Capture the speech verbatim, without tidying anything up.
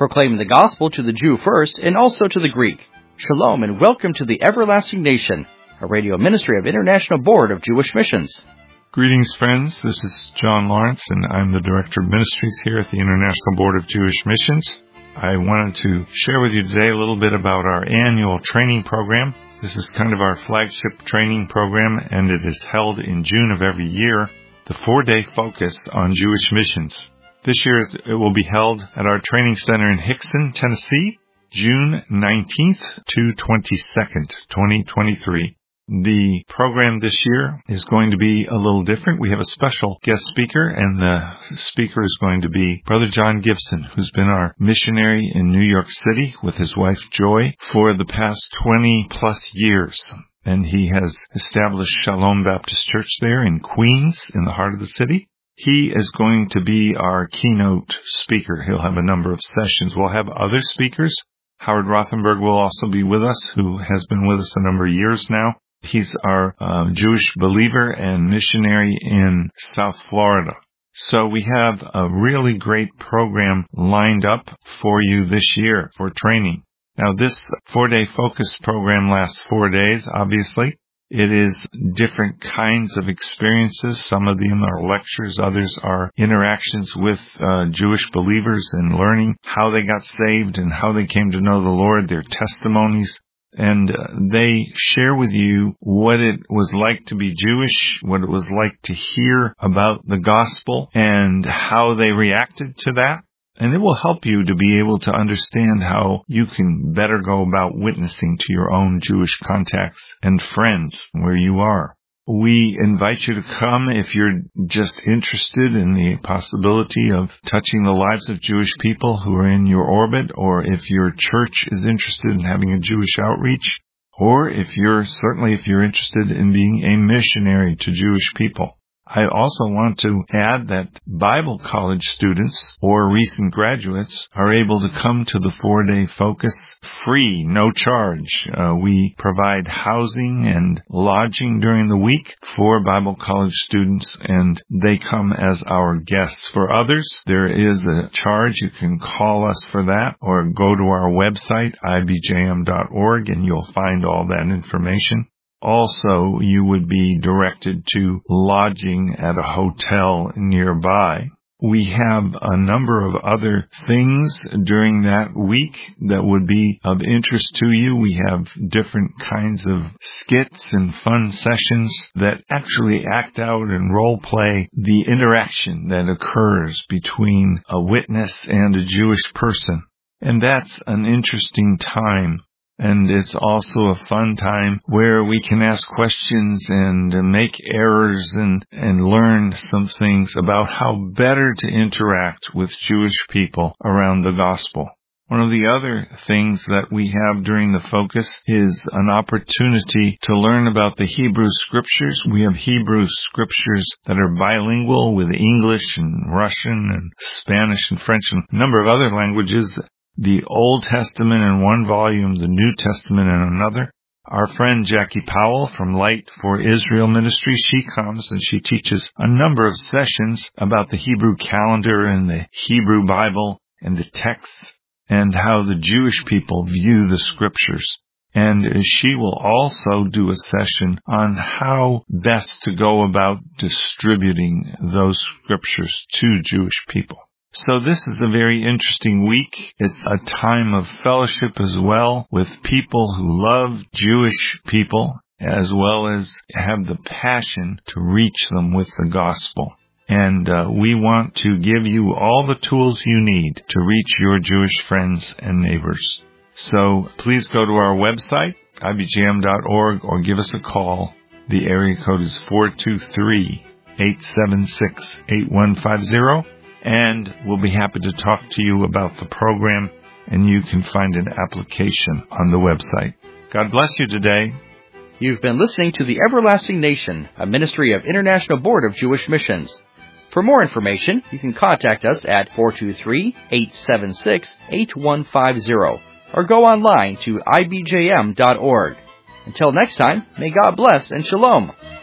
proclaiming the gospel to the Jew first and also to the Greek. Shalom and welcome to the Everlasting Nation, a radio ministry of International Board of Jewish Missions. Greetings, friends. This is John Lawrence, and I'm the Director of Ministries here at the International Board of Jewish Missions. I wanted to share with you today a little bit about our annual training program. This is kind of our flagship training program, and it is held in June of every year, the four-day focus on Jewish missions. This year it will be held at our training center in Hixson, Tennessee, June nineteenth to twenty-second, twenty twenty-three. The program this year is going to be a little different. We have a special guest speaker, and the speaker is going to be Brother John Gibson, who's been our missionary in New York City with his wife Joy for the past twenty plus years. And he has established Shalom Baptist Church there in Queens, in the heart of the city. He is going to be our keynote speaker. He'll have a number of sessions. We'll have other speakers. Howard Rothenberg will also be with us, who has been with us a number of years now. He's our uh, Jewish believer and missionary in South Florida. So we have a really great program lined up for you this year for training. Now, this four-day focus program lasts four days, obviously. It is different kinds of experiences. Some of them are lectures. Others are interactions with uh, Jewish believers and learning how they got saved and how they came to know the Lord, their testimonies. And uh, they share with you what it was like to be Jewish, what it was like to hear about the gospel, and how they reacted to that. And it will help you to be able to understand how you can better go about witnessing to your own Jewish contacts and friends where you are. We invite you to come if you're just interested in the possibility of touching the lives of Jewish people who are in your orbit, or if your church is interested in having a Jewish outreach, or if you're, certainly if you're interested in being a missionary to Jewish people. I also want to add that Bible college students or recent graduates are able to come to the four-day focus free, no charge. Uh, we provide housing and lodging during the week for Bible college students, and they come as our guests. For others, there is a charge. You can call us for that or go to our website, I B J M dot org, and you'll find all that information. Also, you would be directed to lodging at a hotel nearby. We have a number of other things during that week that would be of interest to you. We have different kinds of skits and fun sessions that actually act out and role play the interaction that occurs between a witness and a Jewish person. And that's an interesting time. And it's also a fun time where we can ask questions and make errors and, and learn some things about how better to interact with Jewish people around the gospel. One of the other things that we have during the focus is an opportunity to learn about the Hebrew Scriptures. We have Hebrew Scriptures that are bilingual with English and Russian and Spanish and French and a number of other languages. The Old Testament in one volume, the New Testament in another. Our friend Jackie Powell from Light for Israel Ministry, she comes and she teaches a number of sessions about the Hebrew calendar and the Hebrew Bible and the texts and how the Jewish people view the Scriptures. And she will also do a session on how best to go about distributing those Scriptures to Jewish people. So this is a very interesting week. It's a time of fellowship as well with people who love Jewish people, as well as have the passion to reach them with the gospel. And uh, we want to give you all the tools you need to reach your Jewish friends and neighbors. So please go to our website, I B J M dot org, or give us a call. The area code is four two three, eight seven six, eight one five zero. And we'll be happy to talk to you about the program, and you can find an application on the website. God bless you today. You've been listening to the Everlasting Nation, a ministry of International Board of Jewish Missions. For more information, you can contact us at four two three, eight seven six, eight one five zero or go online to I B J M dot org. Until next time, may God bless and shalom.